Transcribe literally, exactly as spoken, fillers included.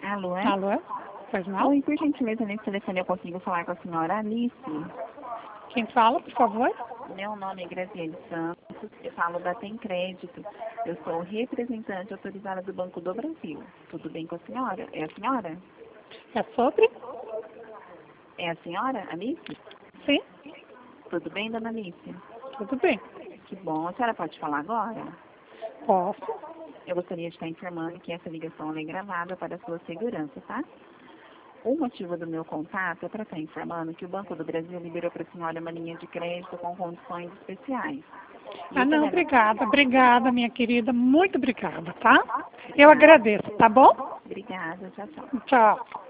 Alô, é? Alô? Pois não? Oi, por gentileza, nesse telefone eu consigo falar com a senhora Alice? Quem fala, por favor? Meu nome é Graziele Santos, eu falo da Tem Crédito. Eu sou representante autorizada do Banco do Brasil. Tudo bem com a senhora? É a senhora? É sobre? É a senhora, Alice? Sim, Tudo bem, dona Alice? tudo bem. Que bom. A senhora pode falar agora? Posso? Eu gostaria de estar informando que essa ligação é gravada para a sua segurança, tá? O motivo do meu contato é para estar informando que o Banco do Brasil liberou para a senhora uma linha de crédito com condições especiais. E Ah, o não, telefone- obrigada, obrigada, minha querida, muito obrigada, tá? Eu agradeço, tá bom? Obrigada, tchau, tchau. Tchau.